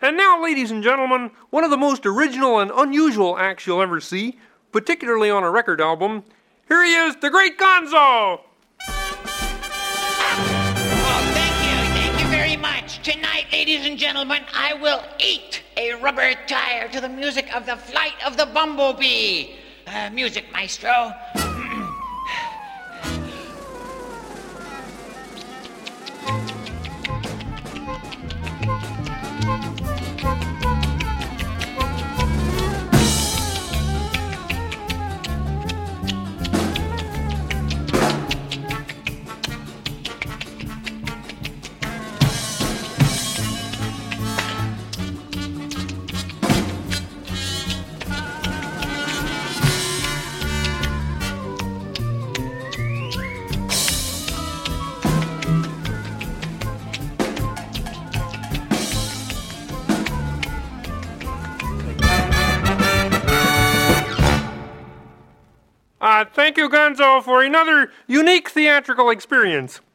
And now, ladies and gentlemen, one of the most original and unusual acts you'll ever see, particularly on a record album. Here he is, the great Gonzo! Oh, thank you very much. Tonight, ladies and gentlemen, I will eat a rubber tire to the music of the Flight of the Bumblebee. Music, maestro. Thank you, Gonzo, for another unique theatrical experience.